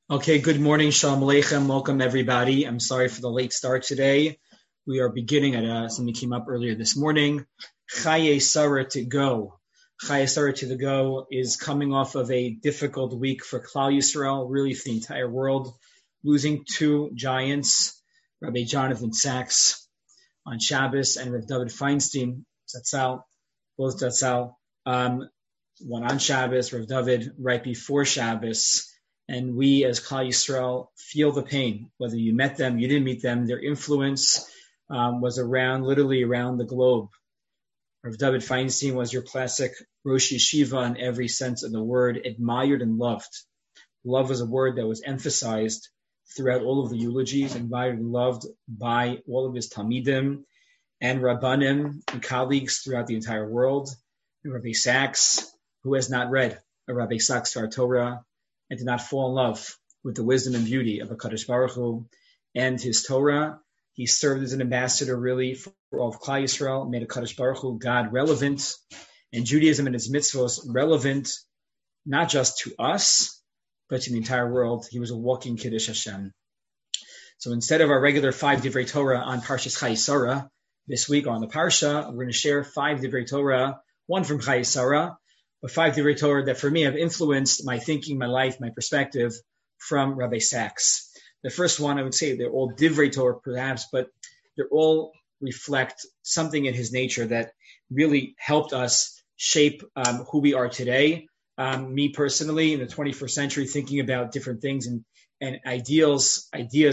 Okay, good morning, Shalom Aleichem. Welcome, everybody. I'm sorry for the late start today. We are beginning at something came up earlier this morning. Chaye Sarah to go. Chaye Sarah to the go is coming off of a difficult week for Klal Yisrael, really for the entire world, losing two giants, Rabbi Jonathan Sachs on Shabbos and Rav David Feinstein, Zatzal, both Zatzal, one on Shabbos, Rav David right before Shabbos. And we as Klal Yisrael feel the pain, whether you met them, you didn't meet them. Their influence was literally around the globe. Rav David Feinstein was your classic Rosh Yeshiva in every sense of the word, admired and loved. Love was a word that was emphasized throughout all of the eulogies, admired and loved by all of his Talmidim and Rabbanim and colleagues throughout the entire world. And Rabbi Sachs, who has not read a Rabbi Sachs Torah, and did not fall in love with the wisdom and beauty of HaKadosh Baruch Hu and his Torah. He served as an ambassador really for all of Klal Yisrael, made HaKadosh Baruch Hu, God, relevant, and Judaism and its mitzvos relevant, not just to us, but to the entire world. He was a walking Kiddush Hashem. So instead of our regular 5 Divrei Torah on Parshas Chaye Sarah, this week on the Parsha, we're going to share 5 Divrei Torah, one from Chaye Sarah, but 5 Divrei Torah that for me have influenced my thinking, my life, my perspective from Rabbi Sachs. The first one, I would say they're all Divrei Torah perhaps, but they all reflect something in his nature that really helped us shape who we are today. Me personally, in the 21st century, thinking about different things and ideas.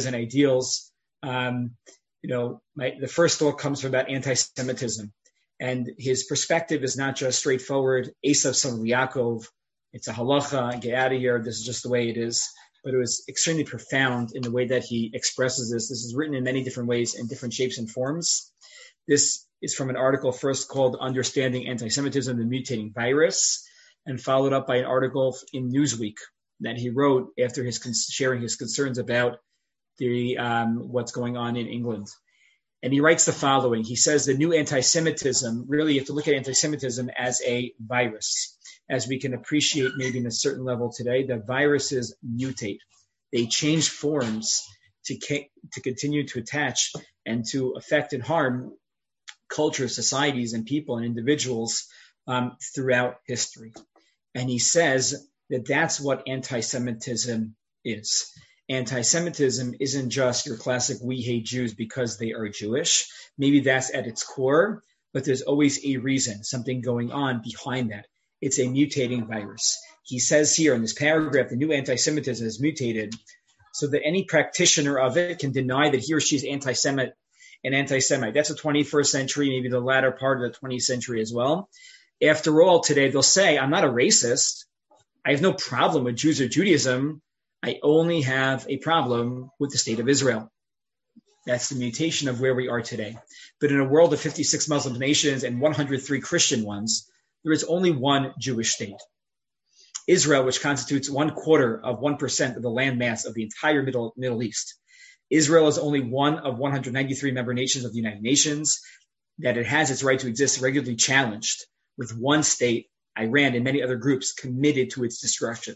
The first thought comes from about anti-Semitism. And his perspective is not just straightforward, Esav son of Yaakov, it's a halacha, get out of here, this is just the way it is. But it was extremely profound in the way that he expresses this. This is written in many different ways, in different shapes and forms. This is from an article first called Understanding Anti-Semitism, the Mutating Virus, and followed up by an article in Newsweek that he wrote after sharing his concerns about the what's going on in England. And he writes the following. He says the new anti-Semitism, really you have to look at anti-Semitism as a virus. As we can appreciate maybe in a certain level today, the viruses mutate. They change forms to continue to attach and to affect and harm cultures, societies, and people and individuals throughout history. And he says that that's what anti-Semitism is. Anti-Semitism isn't just your classic we hate Jews because they are Jewish. Maybe that's at its core, but there's always a reason, something going on behind that. It's a mutating virus. He says here in this paragraph, the new anti-Semitism is mutated so that any practitioner of it can deny that he or she is anti-Semite. That's the 21st century, maybe the latter part of the 20th century as well. After all, today they'll say, I'm not a racist. I have no problem with Jews or Judaism. I only have a problem with the state of Israel. That's the mutation of where we are today. But in a world of 56 Muslim nations and 103 Christian ones, there is only one Jewish state. Israel, which constitutes 1/4% of the land mass of the entire Middle East. Israel is only one of 193 member nations of the United Nations, that it has its right to exist regularly challenged, with one state, Iran, and many other groups committed to its destruction.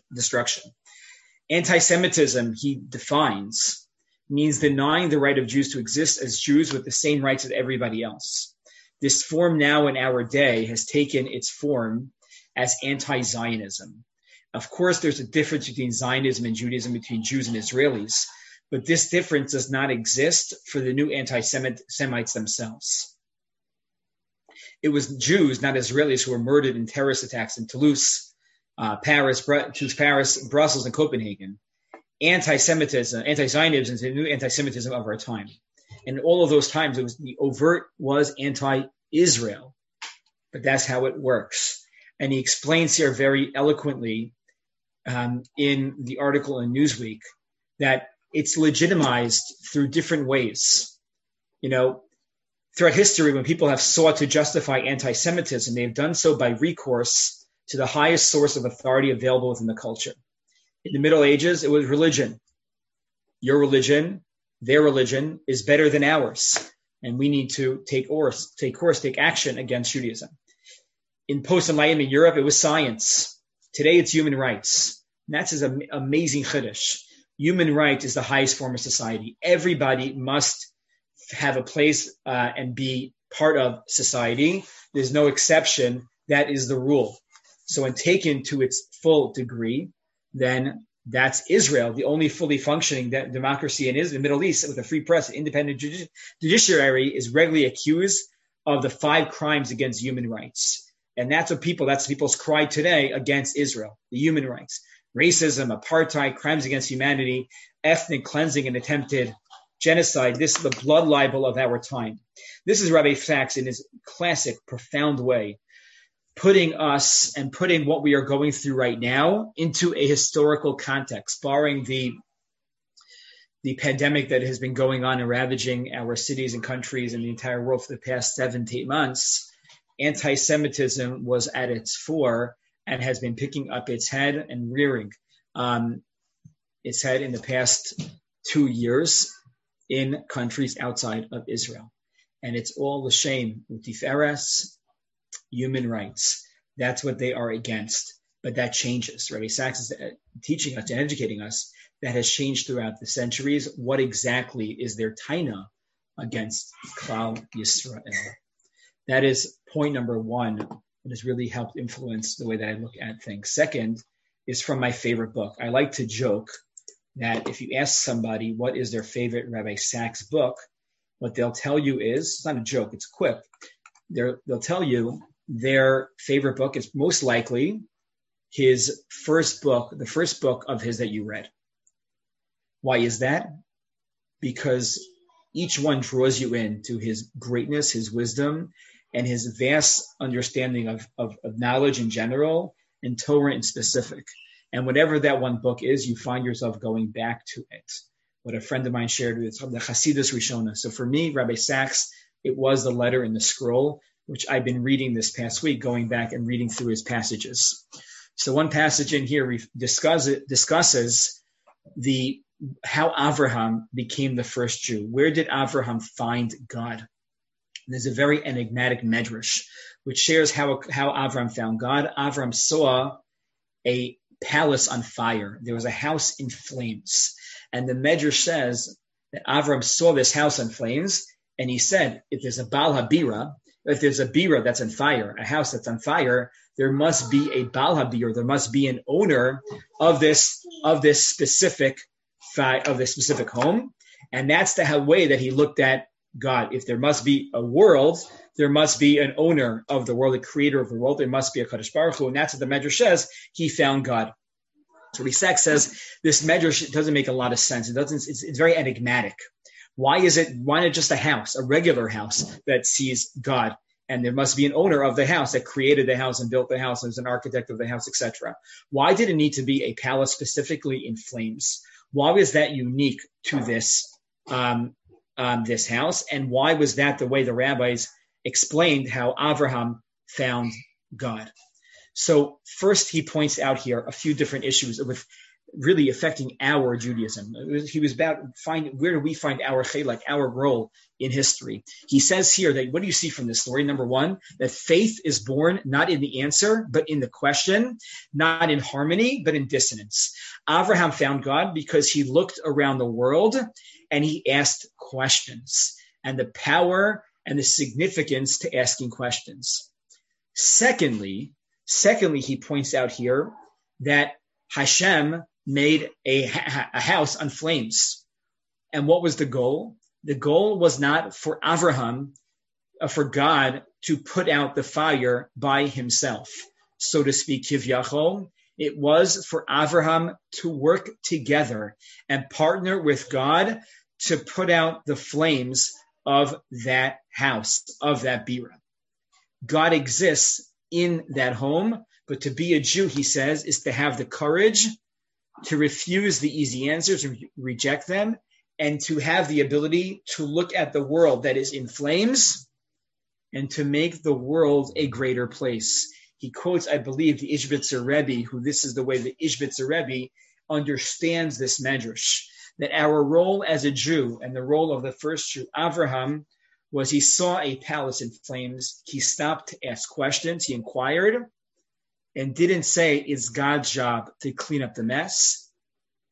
Anti-Semitism, he defines, means denying the right of Jews to exist as Jews with the same rights as everybody else. This form now in our day has taken its form as anti-Zionism. Of course, there's a difference between Zionism and Judaism, between Jews and Israelis, but this difference does not exist for the new anti-Semites themselves. It was Jews, not Israelis, who were murdered in terrorist attacks in Toulouse, Paris, Brussels, and Copenhagen. Anti-Semitism, anti-Zionism is the new anti-Semitism of our time. And all of those times, the overt was anti-Israel. But that's how it works. And he explains here very eloquently in the article in Newsweek that it's legitimized through different ways. Throughout history, when people have sought to justify anti-Semitism, they have done so by recourse to the highest source of authority available within the culture. In the Middle Ages, it was religion. Your religion, their religion, is better than ours, and we need to take action against Judaism. In post-Enlightenment Europe, it was science. Today, it's human rights. And that's his amazing chiddush. human rights is the highest form of society. Everybody must have a place and be part of society. There's no exception. That is the rule. So when taken to its full degree, then that's Israel, the only fully functioning democracy in Israel, the Middle East, with a free press, independent judiciary, is regularly accused of the 5 crimes against human rights. And that's people's cry today against Israel, the human rights. Racism, apartheid, crimes against humanity, ethnic cleansing, and attempted genocide. This is the blood libel of our time. This is Rabbi Sacks in his classic, profound way, putting us and putting what we are going through right now into a historical context, barring the pandemic that has been going on and ravaging our cities and countries and the entire world for the past 7 to 8 months. Anti-Semitism was at its fore and has been picking up its head and rearing its head in the past 2 years in countries outside of Israel. And it's all the shame with Tiferes, human rights. That's what they are against. But that changes. Rabbi Sacks is teaching us and educating us that has changed throughout the centuries. What exactly is their taina against Klal Yisrael? That is point number 1 that has really helped influence the way that I look at things. Second is from my favorite book. I like to joke that if you ask somebody what is their favorite Rabbi Sacks book, what they'll tell you is, it's not a joke, it's quick. They'll tell you their favorite book is most likely his first book, the first book of his that you read. Why is that? Because each one draws you into his greatness, his wisdom, and his vast understanding of knowledge in general and Torah in specific. And whatever that one book is, you find yourself going back to it. What a friend of mine shared with the Hasidus Rishona. So for me, Rabbi Sacks, it was the letter in the scroll, which I've been reading this past week, going back and reading through his passages. So one passage in here discusses how Avraham became the first Jew. Where did Avraham find God? There's a very enigmatic medrash which shares how Avraham found God. Avraham saw a palace on fire. There was a house in flames. And the medrash says that Avraham saw this house on flames, and he said, if there's a Baal HaBira, if there's a bira that's on fire, a house that's on fire, there must be a Baal HaBira, there must be an owner of this specific home. And that's the way that he looked at God. If there must be a world, there must be an owner of the world, a creator of the world. There must be a Kadosh Baruch Hu. And that's what the Medrash says. He found God. So Risak says this Medrash doesn't make a lot of sense. It's very enigmatic. Why not just a house, a regular house that sees God? And there must be an owner of the house that created the house and built the house and is an architect of the house, etc. Why did it need to be a palace specifically in flames? Why was that unique to this house? And why was that the way the rabbis explained how Avraham found God? So first he points out here a few different issues with really affecting our Judaism. He was about where do we find our chelek, our role in history. He says here that what do you see from this story? Number 1, that faith is born not in the answer, but in the question, not in harmony, but in dissonance. Avraham found God because he looked around the world and he asked questions, and the power and the significance to asking questions. Secondly, he points out here that Hashem made a house on flames. And what was the goal? The goal was not for Avraham, for God to put out the fire by himself, so to speak, kivyachol. It was for Avraham to work together and partner with God to put out the flames of that house, of that bira. God exists in that home, but to be a Jew, he says, is to have the courage to refuse the easy answers, to reject them, and to have the ability to look at the world that is in flames and to make the world a greater place. He quotes, I believe, the Ishbitzer Rebbe, who this is the way the Ishbitzer Rebbe understands this medrash, that our role as a Jew and the role of the first Jew, Avraham, was he saw a palace in flames. He stopped to ask questions. He inquired and didn't say it's God's job to clean up the mess.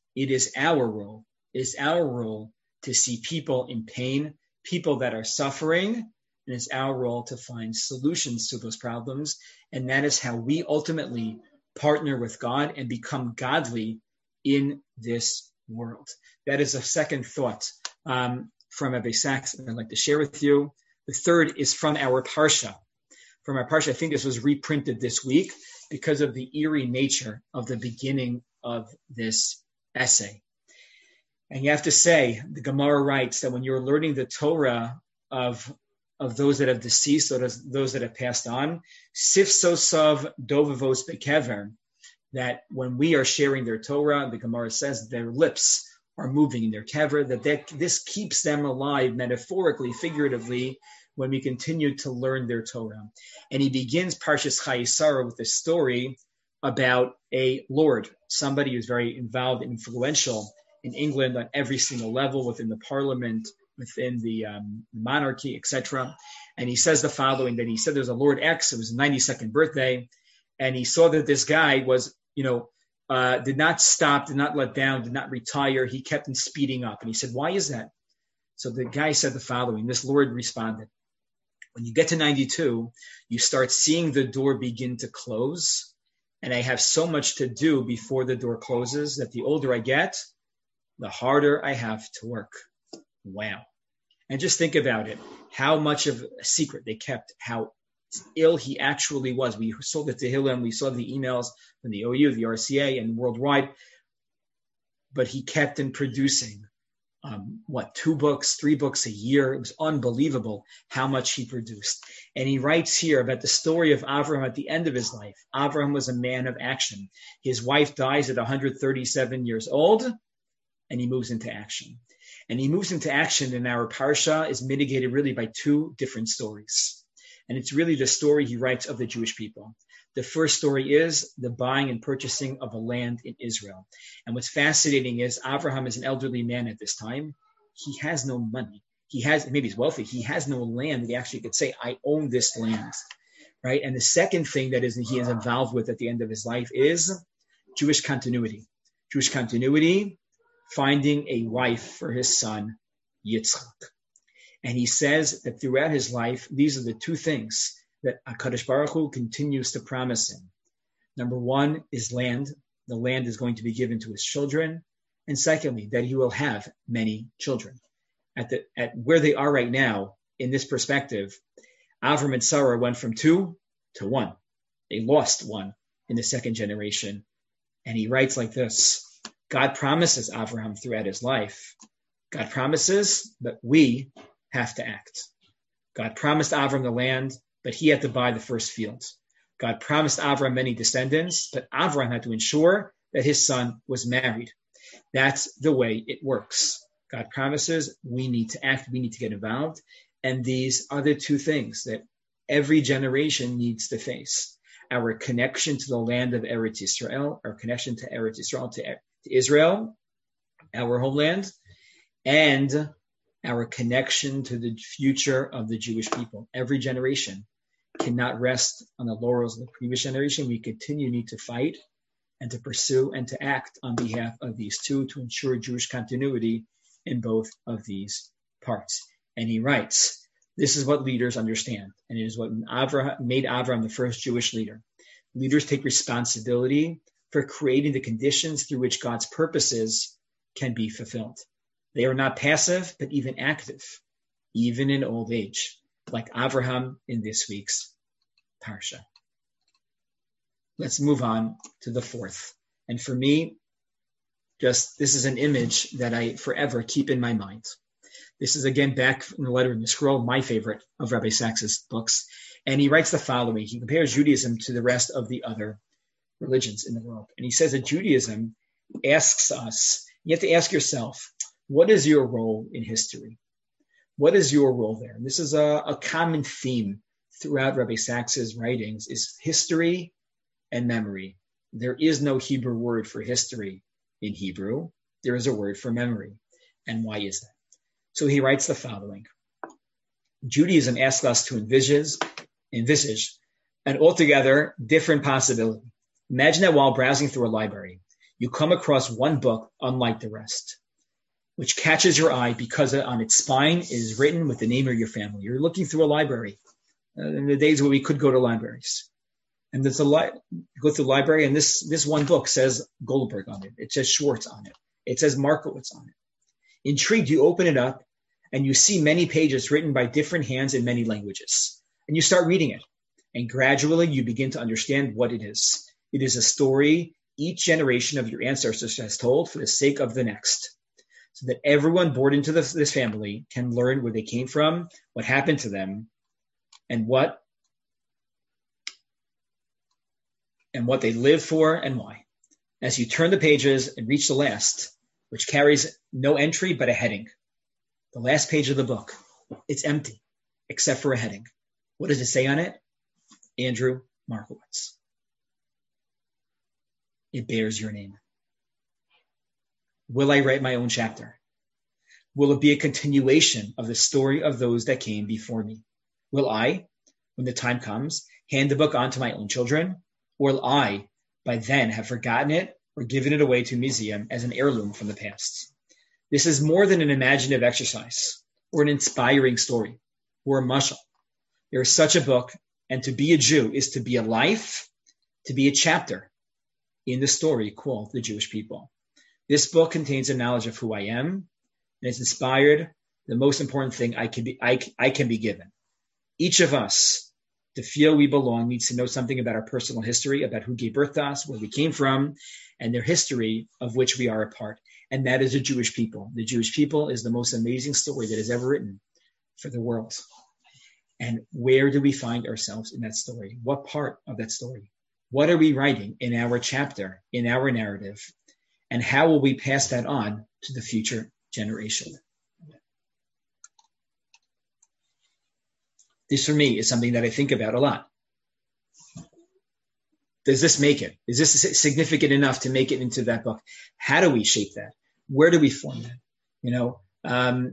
It is our role. It's our role to see people in pain, people that are suffering, and it's our role to find solutions to those problems. And that is how we ultimately partner with God and become godly in this world. That is a second thought from Rabbi Sacks that I'd like to share with you. The third is from our Parsha. From our Parsha, I think this was reprinted this week because of the eerie nature of the beginning of this essay. And you have to say, the Gemara writes that when you're learning the Torah of those that have deceased or those that have passed on, sifsosav dovavos bekever, that when we are sharing their Torah, the Gemara says their lips are moving in their kever, that this keeps them alive metaphorically, figuratively, when we continue to learn their Torah. And he begins Parshas Chayei with a story about a lord, somebody who's very involved and influential in England on every single level, within the parliament, within the monarchy, etc. And he says the following, that he said there's a Lord X, it was his 92nd birthday, and he saw that this guy was, did not stop, did not let down, did not retire. He kept on speeding up. And he said, why is that? So the guy said the following, this Lord responded, when you get to 92, you start seeing the door begin to close. And I have so much to do before the door closes that the older I get, the harder I have to work. Wow. And just think about it, how much of a secret they kept, how ill he actually was. We saw the Tehillim, we saw the emails from the OU, the RCA, and worldwide. But he kept on producing, 2 books, 3 books a year. It was unbelievable how much he produced. And he writes here about the story of Avraham at the end of his life. Avraham was a man of action. His wife dies at 137 years old, and he moves into action. And he moves into action in our Parsha is mitigated really by 2 different stories. And it's really the story he writes of the Jewish people. The first story is the buying and purchasing of a land in Israel. And what's fascinating is Avraham is an elderly man at this time. He has no money. Maybe he's wealthy. He has no land that he actually could say, I own this land, right? And the second thing that he is involved with at the end of his life is Jewish continuity. Jewish continuity, finding a wife for his son, Yitzchak. And he says that throughout his life, these are the 2 things that HaKadosh Baruch Hu continues to promise him. Number 1 is land. The land is going to be given to his children. And secondly, that he will have many children. At where they are right now, in this perspective, Avram and Sarah went from 2 to 1. They lost 1 in the second generation. And he writes like this, God promises Avraham throughout his life. God promises, but we have to act. God promised Avram the land, but he had to buy the first fields. God promised Avram many descendants, but Avram had to ensure that his son was married. That's the way it works. God promises, we need to act, we need to get involved. And these are the 2 things that every generation needs to face. Our connection to the land of Eretz Yisrael, our connection to Eretz Yisrael, to Israel, our homeland, and our connection to the future of the Jewish people. Every generation cannot rest on the laurels of the previous generation. We need to fight and to pursue and to act on behalf of these 2 to ensure Jewish continuity in both of these parts. And he writes, this is what leaders understand. And it is what made Avraham the first Jewish leader. Leaders take responsibility for creating the conditions through which God's purposes can be fulfilled. They are not passive, but even active, even in old age, like Avraham in this week's Parsha. Let's move on to the 4th. And for me, this is an image that I forever keep in my mind. This is again back in the letter in the scroll, my favorite of Rabbi Sacks's books. And he writes the following. He compares Judaism to the rest of the other religions in the world. And he says that Judaism asks us, you have to ask yourself, what is your role in history? What is your role there? And this is a common theme throughout Rabbi Sacks's writings, is history and memory. There is no Hebrew word for history in Hebrew. There is a word for memory. And why is that? So he writes the following. Judaism asks us to envisage an altogether different possibility. Imagine that while browsing through a library, you come across one book unlike the rest, which catches your eye because on its spine is written with the name of your family. You're looking through a library in the days where we could go to libraries. And there's go through the library, and this one book says Goldberg on it. It says Schwartz on it. It says Markowitz on it. Intrigued, you open it up, and you see many pages written by different hands in many languages. And you start reading it. And gradually, you begin to understand what it is. It is a story each generation of your ancestors has told for the sake of the next, so that everyone born into this family can learn where they came from, what happened to them, and what they lived for and why. As you turn the pages and reach the last, which carries no entry but a heading, the last page of the book, it's empty except for a heading. What does it say on it? Andrew Markowitz. It bears your name. Will I write my own chapter? Will it be a continuation of the story of those that came before me? Will I, when the time comes, hand the book on to my own children? Or will I, by then, have forgotten it or given it away to a museum as an heirloom from the past? This is more than an imaginative exercise or an inspiring story or a mashal. There is such a book, and to be a Jew is to be a life, to be a chapter in the story called the Jewish people. This book contains a knowledge of who I am, and it's inspired the most important thing I can be given. Each of us, to feel we belong, needs to know something about our personal history, about who gave birth to us, where we came from, and their history of which we are a part. And that is the Jewish people. The Jewish people is the most amazing story that is ever written for the world. And where do we find ourselves in that story? What part of that story? What are we writing in our chapter, in our narrative? And how will we pass that on to the future generation? This, for me, is something that I think about a lot. Does this make it? Is this significant enough to make it into that book? How do we shape that? Where do we form that?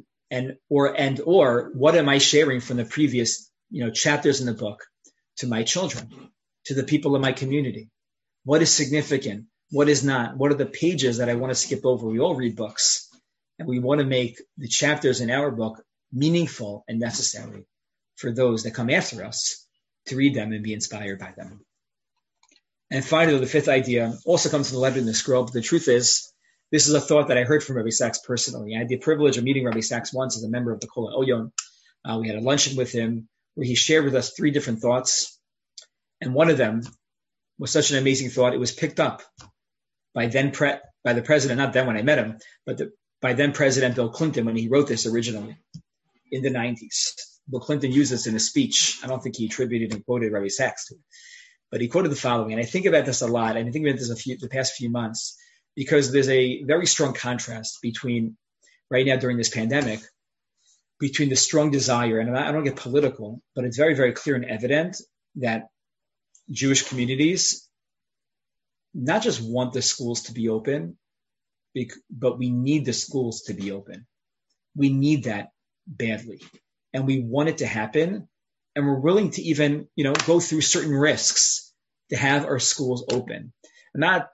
Or what am I sharing from the previous, chapters in the book to my children, to the people in my community? What is significant? What is not? What are the pages that I want to skip over? We all read books, and we want to make the chapters in our book meaningful and necessary for those that come after us to read them and be inspired by them. And finally, the fifth idea also comes from the letter in the scroll, but the truth is, this is a thought that I heard from Rabbi Sachs personally. I had the privilege of meeting Rabbi Sachs once as a member of the Kol HaOyon. We had a luncheon with him where he shared with us 3 different thoughts. And one of them was such an amazing thought. It was picked up by the president, not then when I met him, but by then President Bill Clinton when he wrote this originally in the 90s. Bill Clinton used this in a speech. I don't think he attributed and quoted Rabbi Sachs to it, but he quoted the following. And I think about this a lot. And I think about this the past few months, because there's a very strong contrast between right now during this pandemic, between the strong desire, and I don't get political, but it's very, very clear and evident that Jewish communities not just want the schools to be open, but we need the schools to be open. We need that badly. And we want it to happen. And we're willing to even, go through certain risks to have our schools open. Not,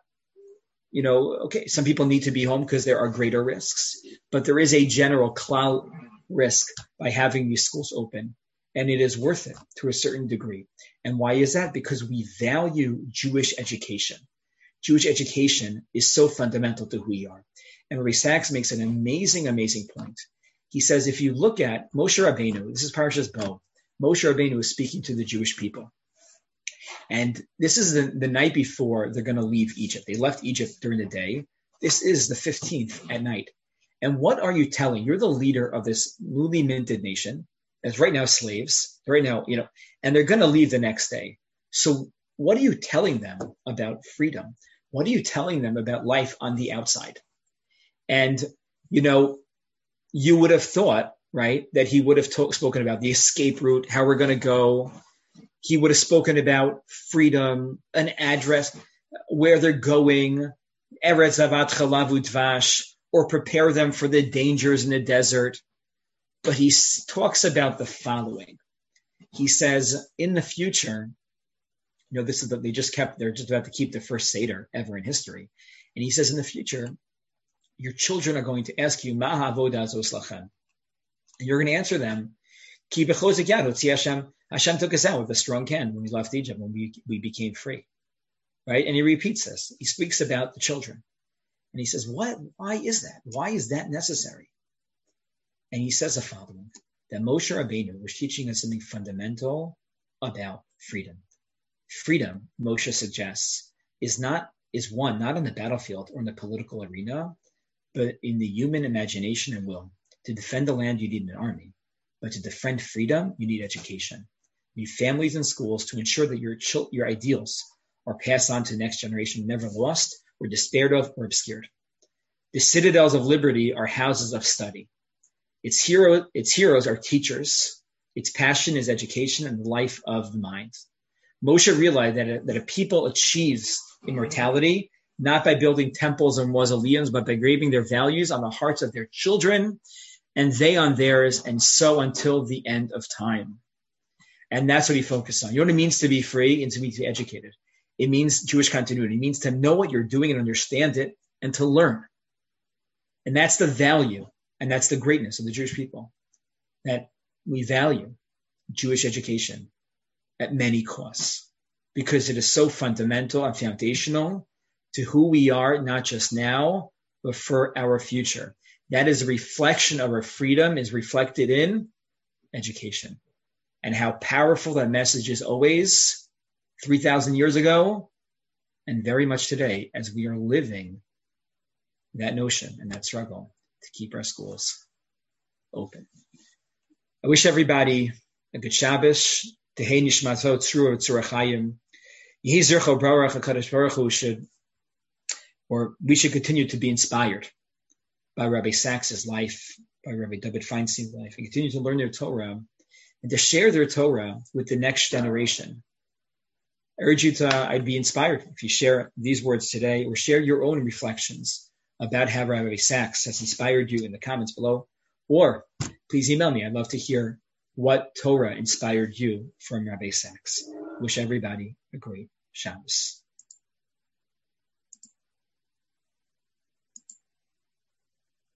some people need to be home because there are greater risks, but there is a general cloud risk by having these schools open. And it is worth it to a certain degree. And why is that? Because we value Jewish education. Jewish education is so fundamental to who we are. And Rabbi Sachs makes an amazing, amazing point. He says, if you look at Moshe Rabbeinu, this is Parashas Bo, Moshe Rabbeinu is speaking to the Jewish people. And this is the night before they're going to leave Egypt. They left Egypt during the day. This is the 15th at night. And what are you telling? You're the leader of this newly minted nation that's right now slaves, right now, and they're going to leave the next day. So what are you telling them about freedom? What are you telling them about life on the outside? And, you would have thought, right, that he would have spoken about the escape route, how we're going to go. He would have spoken about freedom, an address, where they're going, Eretz Zavat Chalav Udvash, or prepare them for the dangers in the desert. But he talks about the following. He says, in the future, they're just about to keep the first Seder ever in history. And he says in the future, your children are going to ask you, Ma ha'avoda zos lachem. And you're going to answer them, Ki b'chozik yad hotzi Hashem. Hashem took us out with a strong hand when we left Egypt, when we became free. Right? And he repeats this. He speaks about the children. And he says, why is that? Why is that necessary? And he says the following, that Moshe Rabbeinu was teaching us something fundamental about freedom. Freedom, Moshe suggests, is not in the battlefield or in the political arena, but in the human imagination and will. To defend the land, you need an army. But to defend freedom, you need education. You need families and schools to ensure that your ideals are passed on to the next generation, never lost or despaired of or obscured. The citadels of liberty are houses of study. Its heroes are teachers. Its passion is education and the life of the mind. Moshe realized that a people achieves immortality not by building temples and mausoleums, but by graving their values on the hearts of their children and they on theirs, and so until the end of time. And that's what he focused on. You know what it means to be free and to be educated? It means Jewish continuity. It means to know what you're doing and understand it and to learn. And that's the value and that's the greatness of the Jewish people, that we value Jewish education at many costs because it is so fundamental and foundational to who we are, not just now, but for our future. That is a reflection of our freedom is reflected in education and how powerful that message is always 3,000 years ago and very much today as we are living that notion and that struggle to keep our schools open. I wish everybody a good Shabbos. Tehei nishmato tzrua tzura chayim. Yehi zircho barach HaKadosh Baruch Hu we should continue to be inspired by Rabbi Sachs's life, by Rabbi David Feinstein's life, and continue to learn their Torah and to share their Torah with the next generation. I urge you I'd be inspired if you share these words today or share your own reflections about how Rabbi Sachs has inspired you in the comments below, or please email me. I'd love to hear what Torah inspired you from Rabbi Sachs. Wish everybody a great Shabbos.